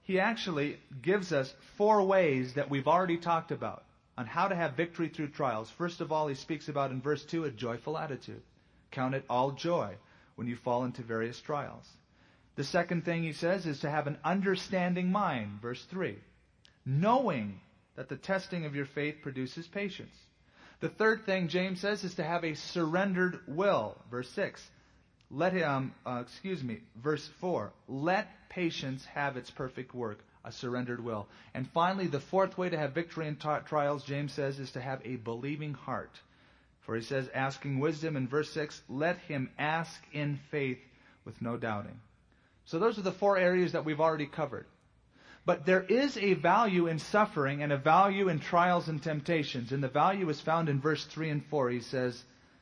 he actually gives us 4 ways that we've already talked about on how to have victory through trials. First of all, he speaks about in verse 2 a joyful attitude. Count it all joy when you fall into various trials. The second thing he says is to have an understanding mind, verse 3. Knowing that the testing of your faith produces patience. The third thing James says is to have a surrendered will, verse 6. Verse 4. Let patience have its perfect work, a surrendered will. And finally, the fourth way to have victory in trials, James says, is to have a believing heart. For he says, asking wisdom in verse 6, let him ask in faith with no doubting. So those are the 4 areas that we've already covered. But there is a value in suffering and a value in trials and temptations. And the value is found in verse 3 and 4. He says,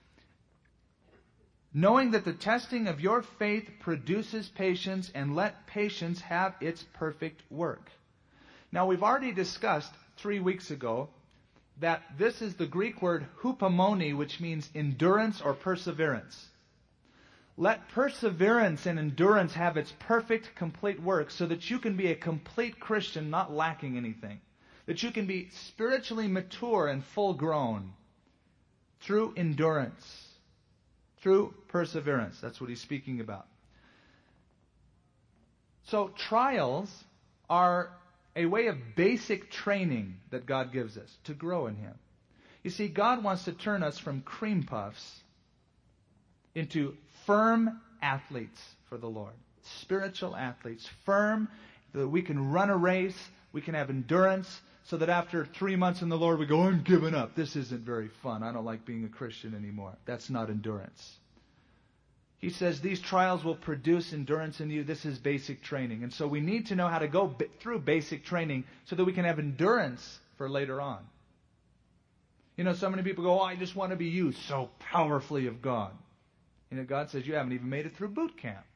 knowing that the testing of your faith produces patience, and let patience have its perfect work. Now, we've already discussed 3 weeks ago that this is the Greek word hupomone, which means endurance or perseverance. Let perseverance and endurance have its perfect, complete work so that you can be a complete Christian, not lacking anything. That you can be spiritually mature and full grown through endurance, through perseverance. That's what he's speaking about. So trials are a way of basic training that God gives us to grow in Him. You see, God wants to turn us from cream puffs into firm athletes for the Lord. Spiritual athletes. Firm, that we can run a race, we can have endurance, so that after 3 months in the Lord we go, I'm giving up. This isn't very fun. I don't like being a Christian anymore. That's not endurance. He says these trials will produce endurance in you. This is basic training. And so we need to know how to go through basic training so that we can have endurance for later on. You know, so many people go, I just want to be used so powerfully of God. You know, God says you haven't even made it through boot camp.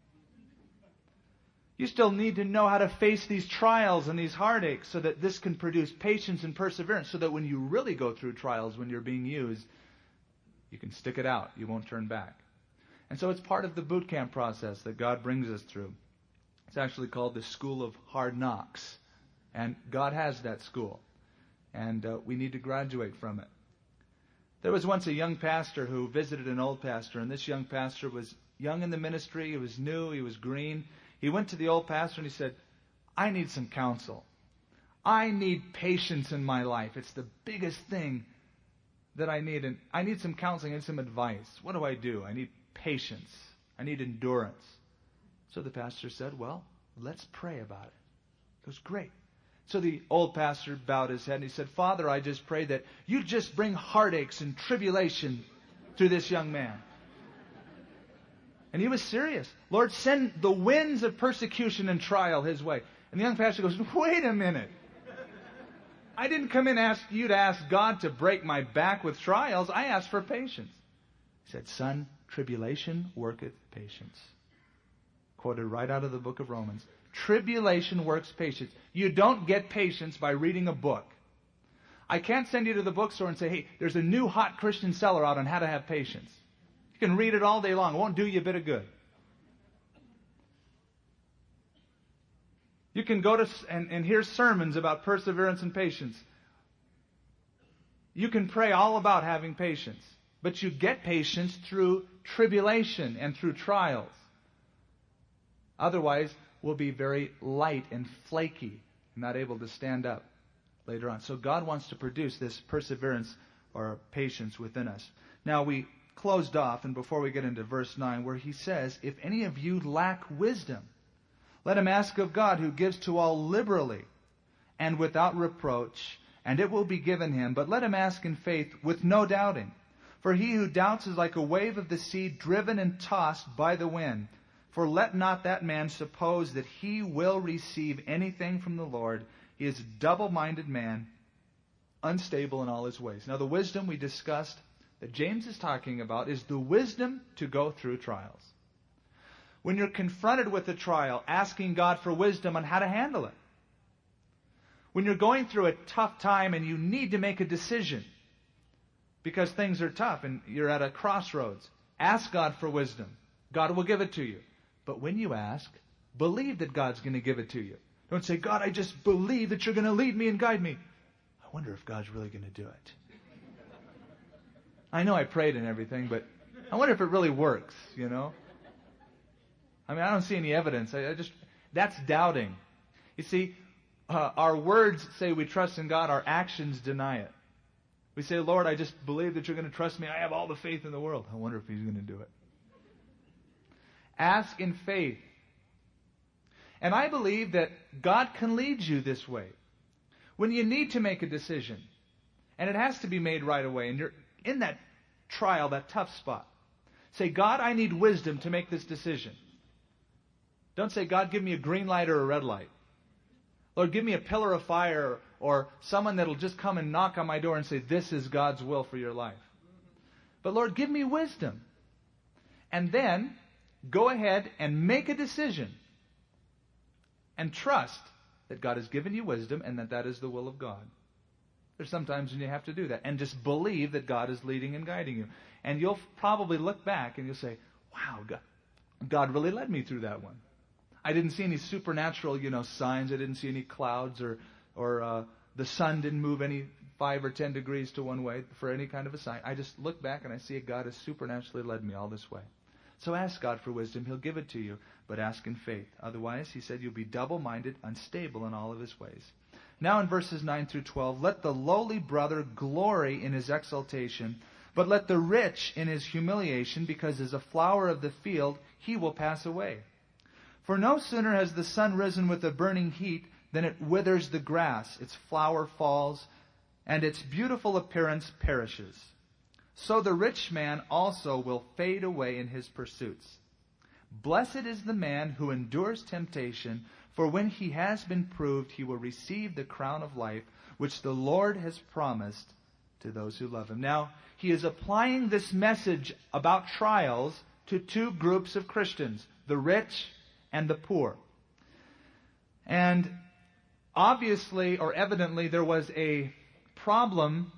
You still need to know how to face these trials and these heartaches so that this can produce patience and perseverance, so that when you really go through trials, when you're being used, you can stick it out. You won't turn back. And so it's part of the boot camp process that God brings us through. It's actually called the School of Hard Knocks. And God has that school. And we need to graduate from it. There was once a young pastor who visited an old pastor, and this young pastor was young in the ministry. He was new. He was green. He went to the old pastor and he said, I need some counsel. I need patience in my life. It's the biggest thing that I need. And I need some counseling. I need some advice. What do? I need patience. I need endurance. So the pastor said, well, let's pray about it. He goes, great. So the old pastor bowed his head and he said, Father, I just pray that you just bring heartaches and tribulation to this young man. And he was serious. Lord, send the winds of persecution and trial his way. And the young pastor goes, wait a minute. I didn't come in and ask you to ask God to break my back with trials. I asked for patience. He said, son, tribulation worketh patience. Quoted right out of the book of Romans. Tribulation works patience. You don't get patience by reading a book. I can't send you to the bookstore and say, hey, there's a new hot Christian seller out on how to have patience. You can read it all day long. It won't do you a bit of good. You can go to and hear sermons about perseverance and patience. You can pray all about having patience. But you get patience through tribulation and through trials. Otherwise, we'll be very light and flaky, not able to stand up later on. So God wants to produce this perseverance or patience within us. Now we closed off, and before we get into verse 9, where he says, if any of you lack wisdom, let him ask of God, who gives to all liberally and without reproach, and it will be given him. But let him ask in faith with no doubting. For he who doubts is like a wave of the sea, driven and tossed by the wind. For let not that man suppose that he will receive anything from the Lord. He is a double-minded man, unstable in all his ways. Now the wisdom we discussed that James is talking about is the wisdom to go through trials. When you're confronted with a trial, asking God for wisdom on how to handle it. When you're going through a tough time and you need to make a decision because things are tough and you're at a crossroads, ask God for wisdom. God will give it to you. But when you ask, believe that God's going to give it to you. Don't say, God, I just believe that you're going to lead me and guide me. I wonder if God's really going to do it. I know I prayed and everything, but I wonder if it really works, you know? I mean, I don't see any evidence. That's doubting. You see, our words say we trust in God. Our actions deny it. We say, Lord, I just believe that you're going to trust me. I have all the faith in the world. I wonder if He's going to do it. Ask in faith. And I believe that God can lead you this way. When you need to make a decision, and it has to be made right away, and you're in that trial, that tough spot, say, God, I need wisdom to make this decision. Don't say, God, give me a green light or a red light. Lord, give me a pillar of fire or someone that'll just come and knock on my door and say, this is God's will for your life. But Lord, give me wisdom. And then go ahead and make a decision. And trust that God has given you wisdom and that that is the will of God. There's sometimes when you have to do that. And just believe that God is leading and guiding you. And you'll probably look back and you'll say, wow, God really led me through that one. I didn't see any supernatural, signs. I didn't see any clouds or the sun didn't move any 5 or 10 degrees to one way for any kind of a sign. I just look back and I see God has supernaturally led me all this way. So ask God for wisdom. He'll give it to you, but ask in faith. Otherwise, He said, you'll be double-minded, unstable in all of His ways. Now in verses 9 through 12, let the lowly brother glory in his exaltation, but let the rich in his humiliation, because as a flower of the field, he will pass away. For no sooner has the sun risen with a burning heat than it withers the grass, its flower falls, and its beautiful appearance perishes. So the rich man also will fade away in his pursuits. Blessed is the man who endures temptation, for when he has been proved, he will receive the crown of life, which the Lord has promised to those who love Him. Now, he is applying this message about trials to two groups of Christians, the rich and the poor. And obviously, or evidently, there was a problem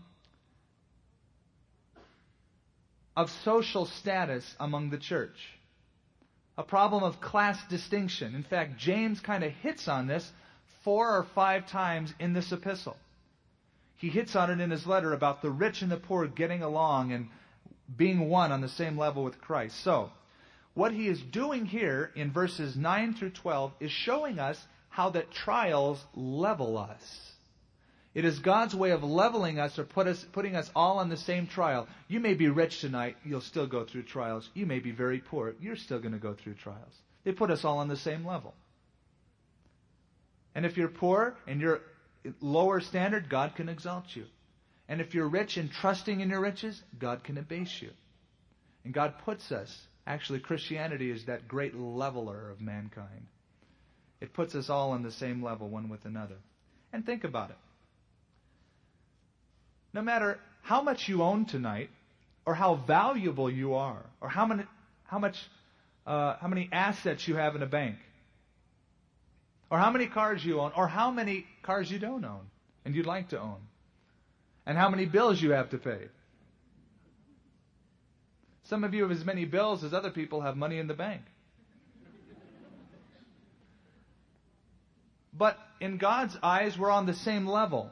of social status among the church. A problem of class distinction. In fact, James kind of hits on this 4 or 5 times in this epistle. He hits on it in his letter about the rich and the poor getting along and being one on the same level with Christ. So, what he is doing here in verses 9 through 12 is showing us how that trials level us. It is God's way of leveling us or putting us all on the same trial. You may be rich tonight, you'll still go through trials. You may be very poor, you're still going to go through trials. They put us all on the same level. And if you're poor and you're lower standard, God can exalt you. And if you're rich and trusting in your riches, God can abase you. And God puts us, actually Christianity is that great leveler of mankind. It puts us all on the same level, one with another. And think about it. No matter how much you own tonight, or how valuable you are, or how many assets you have in a bank, or how many cars you own, or how many cars you don't own and you'd like to own, and how many bills you have to pay. Some of you have as many bills as other people have money in the bank. But in God's eyes, we're on the same level.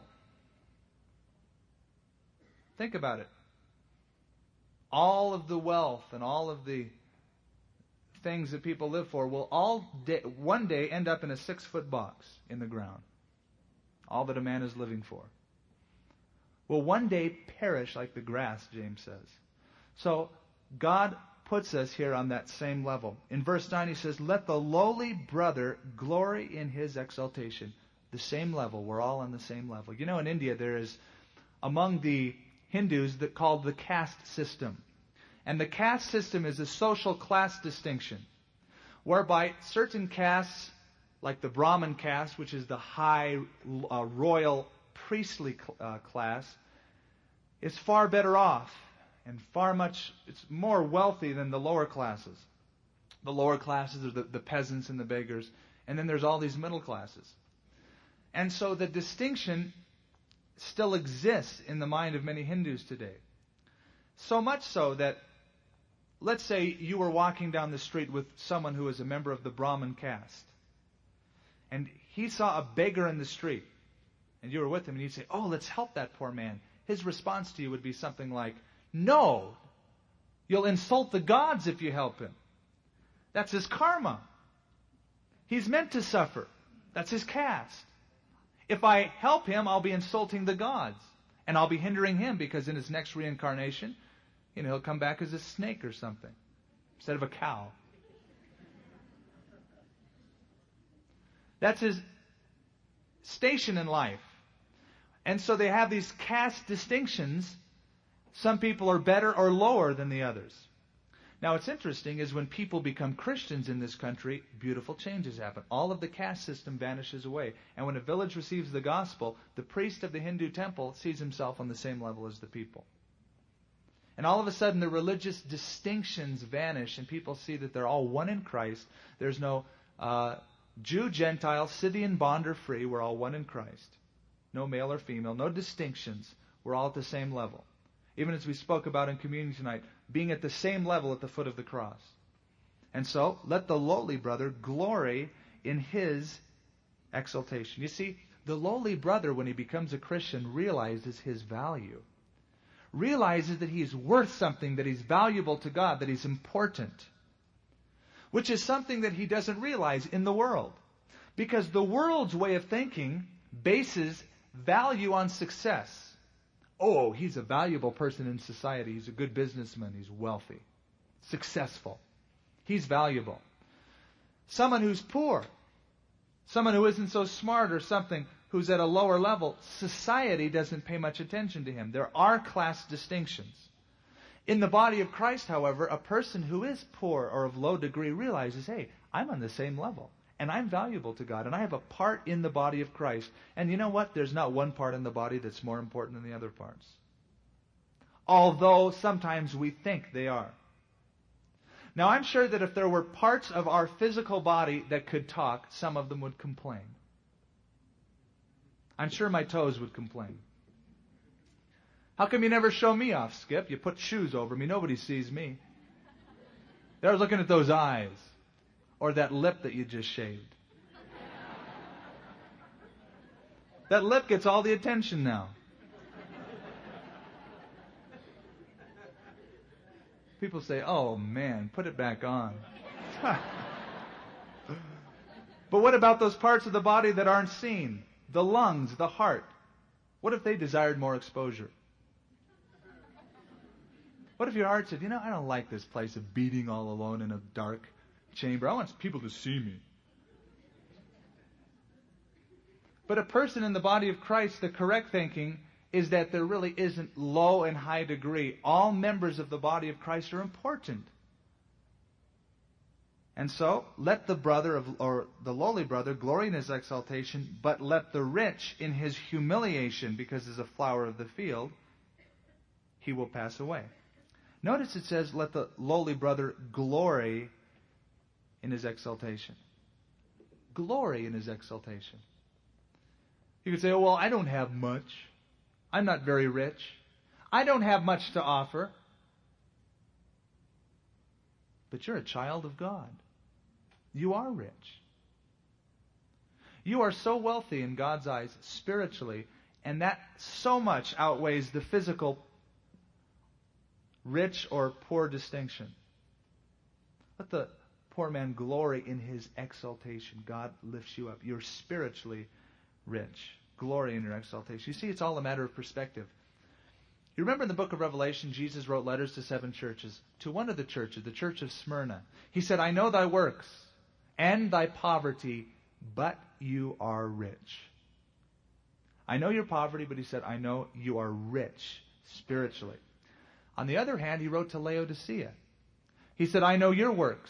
Think about it. All of the wealth and all of the things that people live for will one day end up in a 6-foot box in the ground. All that a man is living for will one day perish like the grass, James says. So God puts us here on that same level. In verse 9 he says, let the lowly brother glory in his exaltation. The same level. We're all on the same level. You know, in India there is, among the Hindus, that called the caste system. And the caste system is a social class distinction, whereby certain castes, like the Brahmin caste, which is the high royal priestly class, is far better off and it's more wealthy than the lower classes. The lower classes are the peasants and the beggars, and then there's all these middle classes. And so the distinction still exists in the mind of many Hindus today. So much so that, let's say you were walking down the street with someone who is a member of the Brahmin caste. and he saw a beggar in the street, and you were with him, and you'd say, oh, let's help that poor man, his response to you would be something like, no, you'll insult the gods if you help him. That's his karma. He's meant to suffer. That's his caste. If I help him, I'll be insulting the gods. And I'll be hindering him because in his next reincarnation, he'll come back as a snake or something instead of a cow. That's his station in life. And so they have these caste distinctions. Some people are better or lower than the others. Now, what's interesting is when people become Christians in this country, beautiful changes happen. All of the caste system vanishes away. And when a village receives the gospel, the priest of the Hindu temple sees himself on the same level as the people. And all of a sudden, the religious distinctions vanish, and people see that they're all one in Christ. There's no Jew, Gentile, Scythian, bond, or free. We're all one in Christ. No male or female, no distinctions. We're all at the same level. Even as we spoke about in communion tonight, being at the same level at the foot of the cross. And so, let the lowly brother glory in his exaltation. You see, the lowly brother, when he becomes a Christian, realizes his value. Realizes that he's worth something, that he's valuable to God, that he's important. Which is something that he doesn't realize in the world. Because the world's way of thinking bases value on success. Oh, he's a valuable person in society. He's a good businessman. He's wealthy, successful. He's valuable. Someone who's poor, someone who isn't so smart or something, who's at a lower level, society doesn't pay much attention to him. There are class distinctions. In the body of Christ, however, a person who is poor or of low degree realizes, hey, I'm on the same level. And I'm valuable to God. And I have a part in the body of Christ. And you know what? There's not one part in the body that's more important than the other parts. Although sometimes we think they are. Now I'm sure that if there were parts of our physical body that could talk, some of them would complain. I'm sure my toes would complain. How come you never show me off, Skip? You put shoes over me. Nobody sees me. They're looking at those eyes. Or that lip that you just shaved. That lip gets all the attention now. People say, oh man, put it back on. But what about those parts of the body that aren't seen? The lungs, the heart. What if they desired more exposure? What if your heart said, I don't like this place of beating all alone in a dark chamber. I want people to see me. But a person in the body of Christ, the correct thinking is that there really isn't low and high degree. All members of the body of Christ are important. And so, let the brother or the lowly brother glory in his exaltation, but let the rich in his humiliation, because as a flower of the field, he will pass away. Notice it says, let the lowly brother glory in his exaltation. Glory in his exaltation. You could say, oh, well, I don't have much. I'm not very rich. I don't have much to offer. But you're a child of God. You are rich. You are so wealthy in God's eyes spiritually, and that so much outweighs the physical rich or poor distinction. Let the poor man glory in his exaltation. God lifts you up. You're spiritually rich. Glory in your exaltation. You see, it's all a matter of perspective. You remember in the book of Revelation, Jesus wrote letters to 7 churches. To one of the churches, the church of Smyrna, he said, I know thy works and thy poverty, but you are rich. I know your poverty, but he said, I know you are rich spiritually. On the other hand, he wrote to Laodicea. He said, I know your works.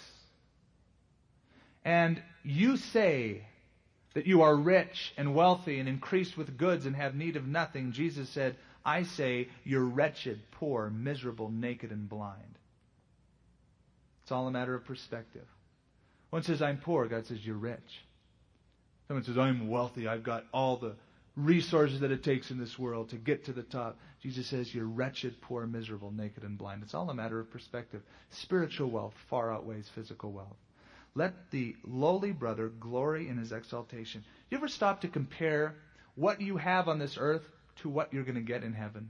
And you say that you are rich and wealthy and increased with goods and have need of nothing. Jesus said, I say you're wretched, poor, miserable, naked, and blind. It's all a matter of perspective. One says, I'm poor. God says, you're rich. Someone says, I'm wealthy. I've got all the resources that it takes in this world to get to the top. Jesus says, you're wretched, poor, miserable, naked, and blind. It's all a matter of perspective. Spiritual wealth far outweighs physical wealth. Let the lowly brother glory in his exaltation. You ever stop to compare what you have on this earth to what you're going to get in heaven?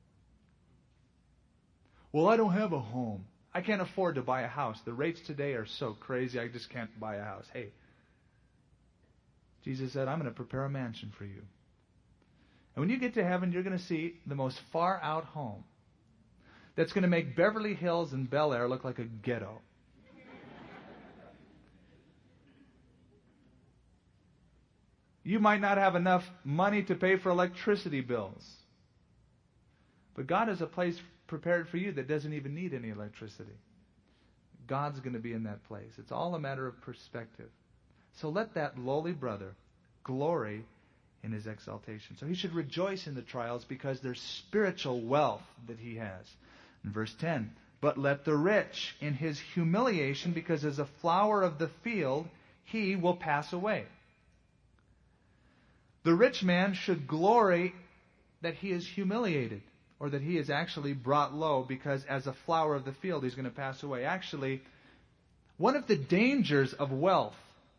Well, I don't have a home. I can't afford to buy a house. The rates today are so crazy, I just can't buy a house. Hey, Jesus said, I'm going to prepare a mansion for you. And when you get to heaven, you're going to see the most far out home that's going to make Beverly Hills and Bel Air look like a ghetto. You might not have enough money to pay for electricity bills. But God has a place prepared for you that doesn't even need any electricity. God's going to be in that place. It's all a matter of perspective. So let that lowly brother glory in his exaltation. So he should rejoice in the trials because there's spiritual wealth that he has. In verse 10, but let the rich in his humiliation, because as a flower of the field, he will pass away. The rich man should glory that he is humiliated, or that he is actually brought low, because as a flower of the field, he's going to pass away. Actually, one of the dangers of wealth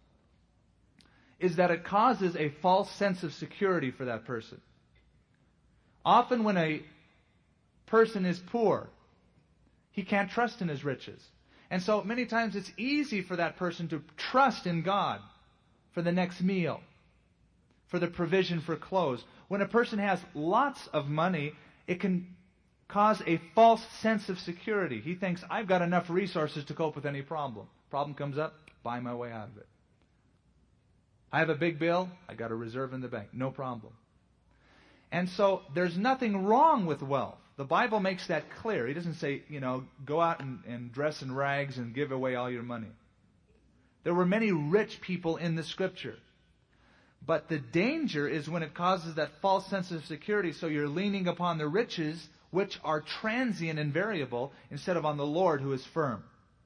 is that it causes a false sense of security for that person. Often when a person is poor, he can't trust in his riches. And so many times it's easy for that person to trust in God for the next meal, for the provision for clothes. When a person has lots of money, it can cause a false sense of security. He thinks, I've got enough resources to cope with any problem. Problem comes up, buy my way out of it. I have a big bill, I got a reserve in the bank. No problem. And so there's nothing wrong with wealth. The Bible makes that clear. He doesn't say, go out and dress in rags and give away all your money. There were many rich people in the Scripture. But the danger is when it causes that false sense of security, so you're leaning upon the riches, which are transient and variable, instead of on the Lord, who is firm.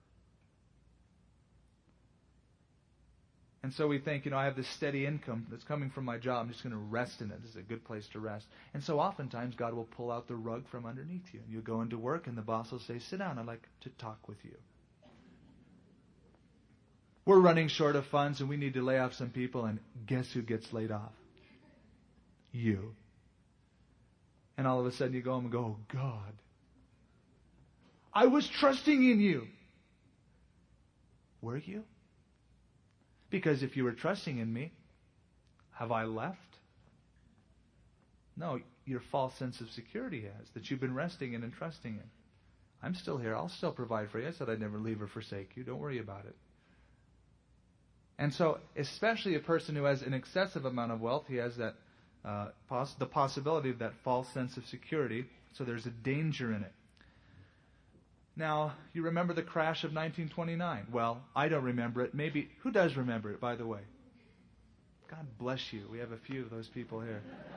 And so we think, I have this steady income that's coming from my job. I'm just going to rest in it. This is a good place to rest. And so oftentimes God will pull out the rug from underneath you. You go into work and the boss will say, sit down, I'd like to talk with you. We're running short of funds and we need to lay off some people, and guess who gets laid off? You. And all of a sudden you go home and go, oh God, I was trusting in you. Were you? Because if you were trusting in me, have I left? No, your false sense of security has, that you've been resting in and trusting in. I'm still here. I'll still provide for you. I said I'd never leave or forsake you. Don't worry about it. And so, especially a person who has an excessive amount of wealth, he has that the possibility of that false sense of security. So there's a danger in it. Now, you remember the crash of 1929? Well, I don't remember it. Maybe, who does remember it, by the way? God bless you. We have a few of those people here.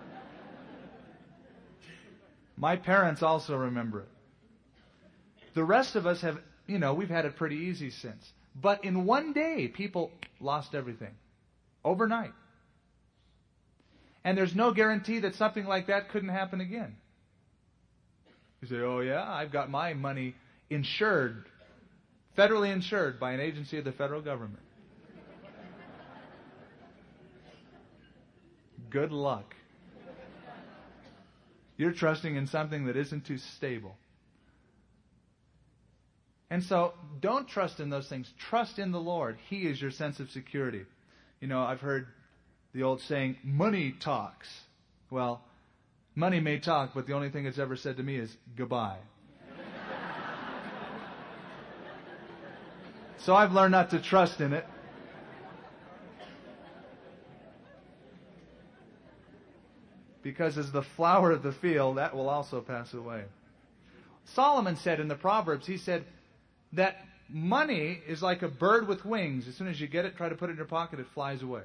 My parents also remember it. The rest of us have, we've had it pretty easy since. But in one day, people lost everything. Overnight. And there's no guarantee that something like that couldn't happen again. You say, oh yeah, I've got my money insured, federally insured by an agency of the federal government. Good luck. You're trusting in something that isn't too stable. And so, don't trust in those things. Trust in the Lord. He is your sense of security. I've heard the old saying, money talks. Well, money may talk, but the only thing it's ever said to me is, goodbye. So I've learned not to trust in it. Because as the flower of the field, that will also pass away. Solomon said in the Proverbs, he said that money is like a bird with wings. As soon as you get it, try to put it in your pocket, it flies away.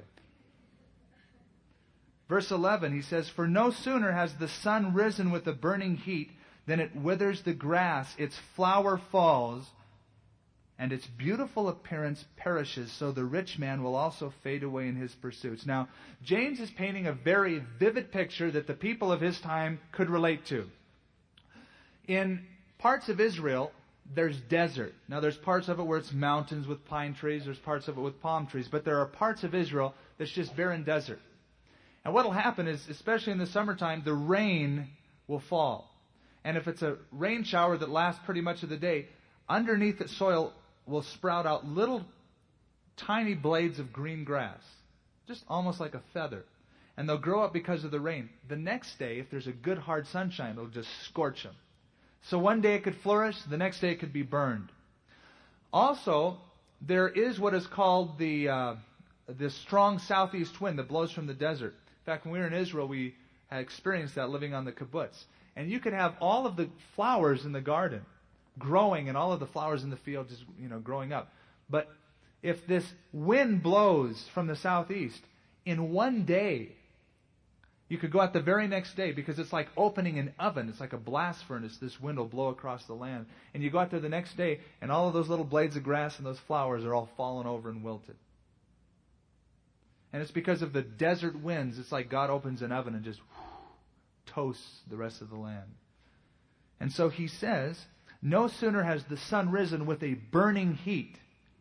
Verse 11, he says, for no sooner has the sun risen with a burning heat than it withers the grass, its flower falls, and its beautiful appearance perishes, so the rich man will also fade away in his pursuits. Now, James is painting a very vivid picture that the people of his time could relate to. In parts of Israel, there's desert. Now there's parts of it where it's mountains with pine trees, there's parts of it with palm trees, but there are parts of Israel that's just barren desert. And what will happen is, especially in the summertime, the rain will fall. And if it's a rain shower that lasts pretty much of the day, underneath the soil will sprout out little tiny blades of green grass, just almost like a feather. And they'll grow up because of the rain. The next day, if there's a good hard sunshine, it'll just scorch them. So one day it could flourish, the next day it could be burned. Also, there is what is called the strong southeast wind that blows from the desert. In fact, when we were in Israel, we had experienced that living on the kibbutz. And you could have all of the flowers in the garden growing and all of the flowers in the field just, growing up. But if this wind blows from the southeast, in one day, you could go out the very next day, because it's like opening an oven. It's like a blast furnace. This wind will blow across the land. And you go out there the next day, and all of those little blades of grass and those flowers are all fallen over and wilted. And it's because of the desert winds. It's like God opens an oven and just toasts the rest of the land. And so he says, no sooner has the sun risen with a burning heat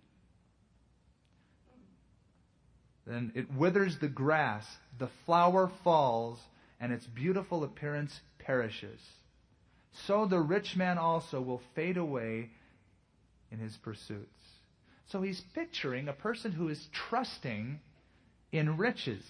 than it withers the grass, the flower falls, and its beautiful appearance perishes. So the rich man also will fade away in his pursuits. So he's picturing a person who is trusting in riches.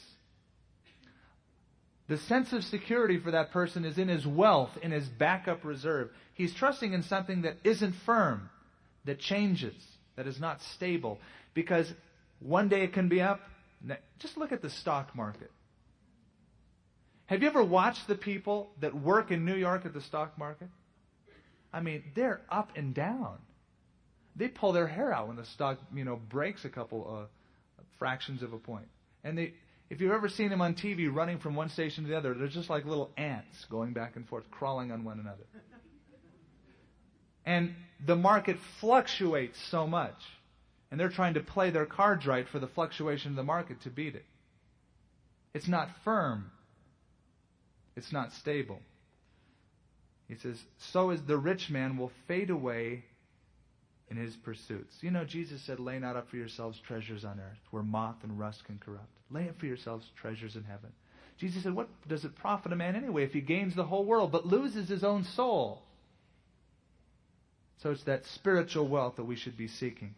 The sense of security for that person is in his wealth, in his backup reserve. He's trusting in something that isn't firm, that changes, that is not stable. Because one day it can be up. Just look at the stock market. Have you ever watched the people that work in New York at the stock market? I mean, they're up and down. They pull their hair out when the stock, breaks a couple fractions of a point. And if you've ever seen them on TV running from one station to the other, they're just like little ants going back and forth, crawling on one another. And the market fluctuates so much. And they're trying to play their cards right for the fluctuation of the market to beat it. It's not firm. It's not stable. He says, so is the rich man will fade away in his pursuits. Jesus said, lay not up for yourselves treasures on earth, where moth and rust can corrupt. Lay up for yourselves treasures in heaven. Jesus said, what does it profit a man anyway if he gains the whole world but loses his own soul? So it's that spiritual wealth that we should be seeking.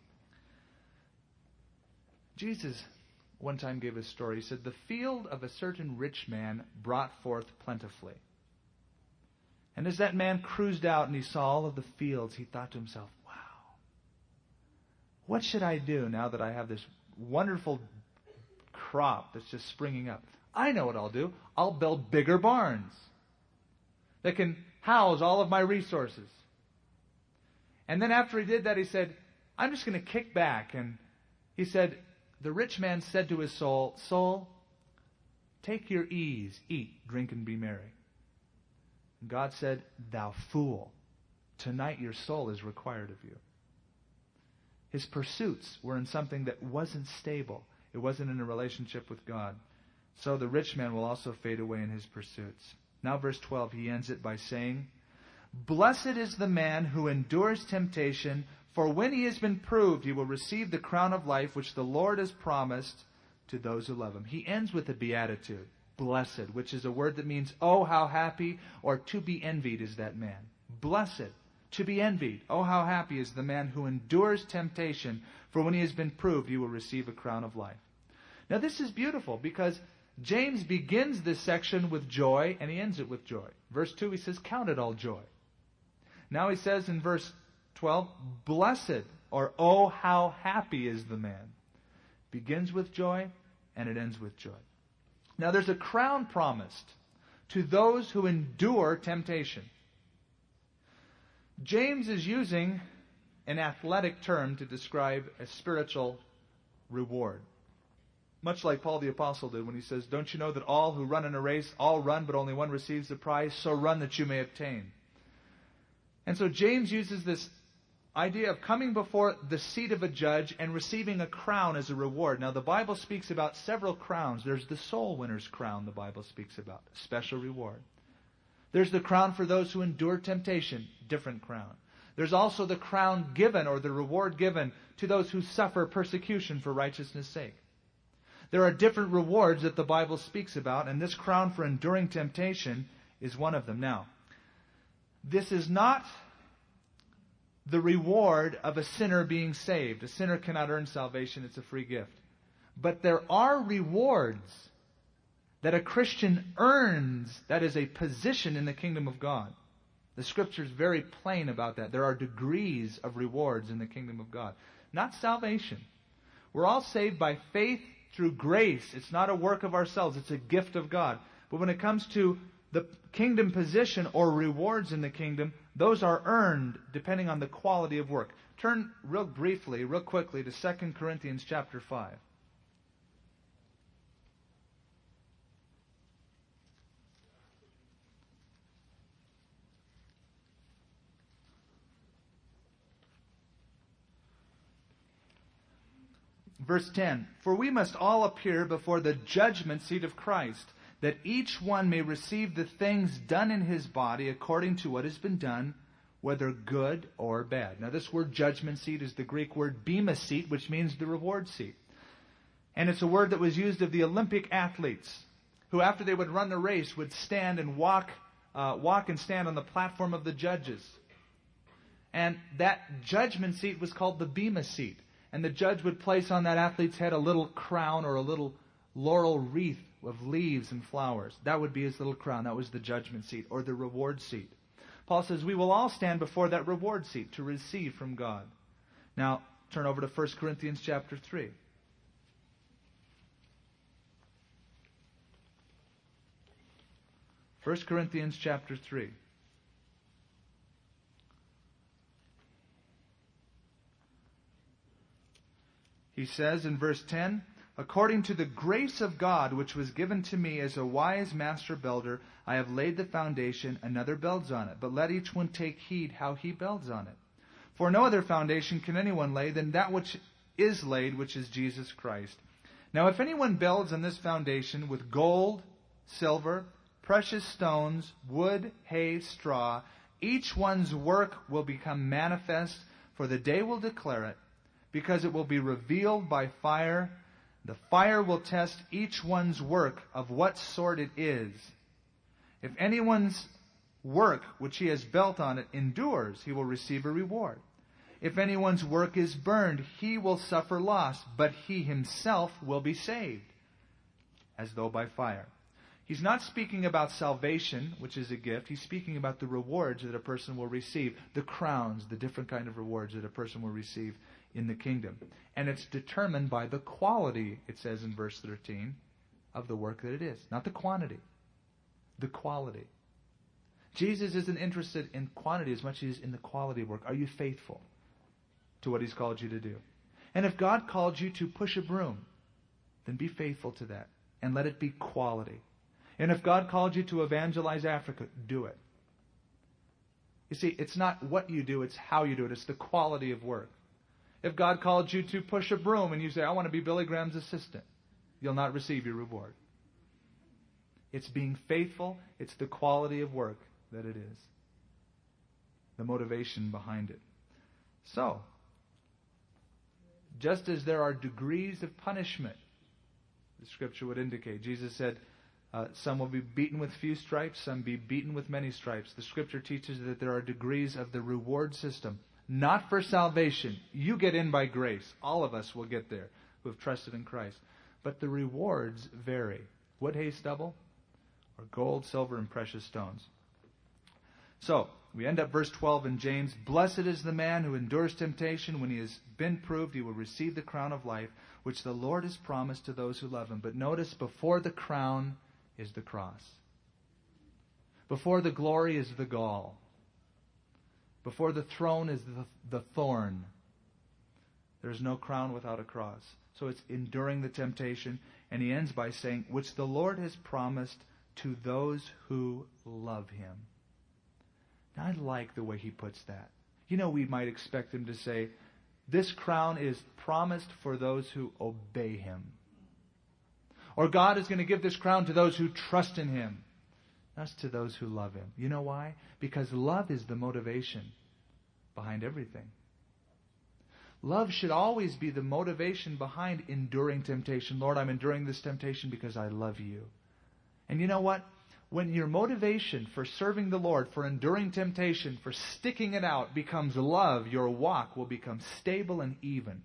Jesus one time gave a story. He said, the field of a certain rich man brought forth plentifully. And as that man cruised out and he saw all of the fields, he thought to himself, wow, what should I do now that I have this wonderful crop that's just springing up? I know what I'll do. I'll build bigger barns that can house all of my resources. And then after he did that, he said, I'm just going to kick back. And he said, the rich man said to his soul, soul, take your ease, eat, drink, and be merry. And God said, thou fool, tonight your soul is required of you. His pursuits were in something that wasn't stable. It wasn't in a relationship with God. So the rich man will also fade away in his pursuits. Now verse 12, he ends it by saying, blessed is the man who endures temptation, for when he has been proved, he will receive the crown of life which the Lord has promised to those who love him. He ends with a beatitude, blessed, which is a word that means, oh, how happy, or to be envied is that man. Blessed, to be envied. Oh, how happy is the man who endures temptation, for when he has been proved, he will receive a crown of life. Now this is beautiful because James begins this section with joy and he ends it with joy. Verse 2, he says, count it all joy. Now he says in verse 12, blessed, or oh, how happy is the man. Begins with joy, and it ends with joy. Now there's a crown promised to those who endure temptation. James is using an athletic term to describe a spiritual reward. Much like Paul the Apostle did when he says, don't you know that all who run in a race, all run, but only one receives the prize, so run that you may obtain. And so James uses this idea of coming before the seat of a judge and receiving a crown as a reward. Now, the Bible speaks about several crowns. There's the soul winner's crown the Bible speaks about, a special reward. There's the crown for those who endure temptation, different crown. There's also the crown given, or the reward given, to those who suffer persecution for righteousness' sake. There are different rewards that the Bible speaks about, and this crown for enduring temptation is one of them. Now, this is not the reward of a sinner being saved. A sinner cannot earn salvation. It's a free gift. But there are rewards that a Christian earns, that is a position in the kingdom of God. The Scripture is very plain about that. There are degrees of rewards in the kingdom of God. Not salvation. We're all saved by faith through grace. It's not a work of ourselves. It's a gift of God. But when it comes to the kingdom position or rewards in the kingdom, those are earned depending on the quality of work. Turn real quickly to 2 Corinthians chapter 5. Verse 10, "For we must all appear before the judgment seat of Christ, that each one may receive the things done in his body according to what has been done, whether good or bad." Now this word judgment seat is the Greek word bema seat, which means the reward seat. And it's a word that was used of the Olympic athletes, who after they would run the race would stand and walk and stand on the platform of the judges. And that judgment seat was called the bema seat. And the judge would place on that athlete's head a little crown or a little laurel wreath of leaves and flowers. That would be his little crown. That was the judgment seat or the reward seat. Paul says we will all stand before that reward seat to receive from God. Now, turn over to 1 Corinthians chapter 3. First Corinthians chapter 3. He says in verse 10, "According to the grace of God which was given to me as a wise master builder, I have laid the foundation, another builds on it. But let each one take heed how he builds on it. For no other foundation can anyone lay than that which is laid, which is Jesus Christ. Now if anyone builds on this foundation with gold, silver, precious stones, wood, hay, straw, each one's work will become manifest, for the day will declare it, because it will be revealed by fire. The fire will test each one's work of what sort it is. If anyone's work which he has built on it endures, he will receive a reward. If anyone's work is burned, he will suffer loss, but he himself will be saved, as though by fire." He's not speaking about salvation, which is a gift. He's speaking about the rewards that a person will receive, the crowns, the different kind of rewards that a person will receive in the kingdom. And it's determined by the quality, it says in verse 13, of the work that it is. Not the quantity. The quality. Jesus isn't interested in quantity as much as he is in the quality of work. Are you faithful to what he's called you to do? And if God called you to push a broom, then be faithful to that. And let it be quality. And if God called you to evangelize Africa, do it. You see, it's not what you do, it's how you do it. It's the quality of work. If God called you to push a broom and you say, "I want to be Billy Graham's assistant," you'll not receive your reward. It's being faithful. It's the quality of work that it is. The motivation behind it. So, just as there are degrees of punishment, the Scripture would indicate. Jesus said, some will be beaten with few stripes, some be beaten with many stripes. The Scripture teaches that there are degrees of the reward system. Not for salvation. You get in by grace. All of us will get there who have trusted in Christ. But the rewards vary. Wood, hay, stubble, or gold, silver, and precious stones. So, we end up verse 12 in James. "Blessed is the man who endures temptation. When he has been proved, he will receive the crown of life, which the Lord has promised to those who love him." But notice, before the crown is the cross. Before the glory is the gall. Before the throne is the thorn. There's no crown without a cross. So it's enduring the temptation. And he ends by saying, "which the Lord has promised to those who love him." Now, I like the way he puts that. You know, we might expect him to say, "This crown is promised for those who obey him." Or God is going to give this crown to those who trust in him. That's to those who love him. You know why? Because love is the motivation. behind everything. Love should always be the motivation behind enduring temptation. Lord, I'm enduring this temptation because I love you. And you know what? When your motivation for serving the Lord, for enduring temptation, for sticking it out becomes love, your walk will become stable and even.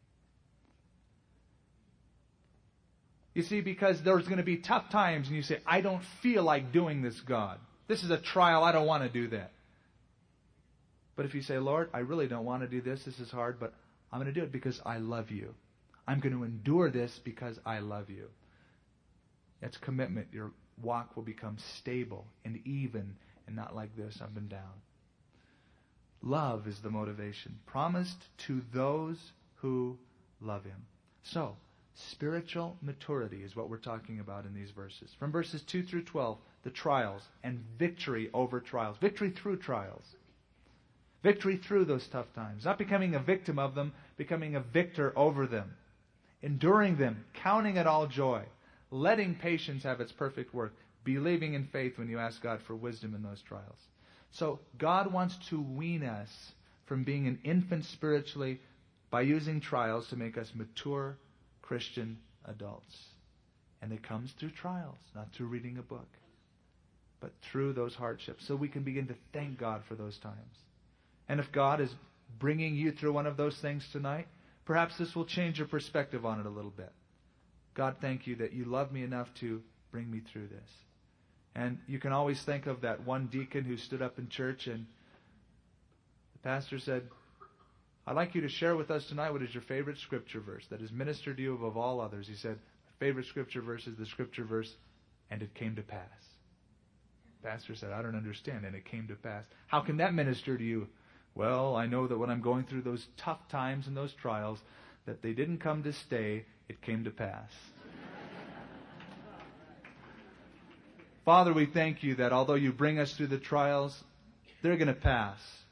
You see, because there's going to be tough times and you say, I don't feel like doing this, God. This is a trial. I don't want to do that. But if you say, Lord, I really don't want to do this. This is hard, but I'm going to do it because I love you. I'm going to endure this because I love you. That's commitment. Your walk will become stable and even and not like this, up and down. Love is the motivation promised to those who love Him. So, spiritual maturity is what we're talking about in these verses. From verses 2 through 12, the trials and victory over trials. Victory through trials. Victory through those tough times. Not becoming a victim of them, becoming a victor over them. Enduring them, counting it all joy. Letting patience have its perfect work. Believing in faith when you ask God for wisdom in those trials. So God wants to wean us from being an infant spiritually by using trials to make us mature Christian adults. And it comes through trials, not through reading a book, but through those hardships. So we can begin to thank God for those times. And if God is bringing you through one of those things tonight, perhaps this will change your perspective on it a little bit. God, thank you that you love me enough to bring me through this. And you can always think of that one deacon who stood up in church and the pastor said, I'd like you to share with us tonight what is your favorite scripture verse that has ministered to you above all others. He said, my favorite scripture verse is the scripture verse, and it came to pass. The pastor said, I don't understand, and it came to pass. How can that minister to you? Well, I know that when I'm going through those tough times and those trials, that they didn't come to stay, it came to pass. Father, we thank you that although you bring us through the trials, they're going to pass.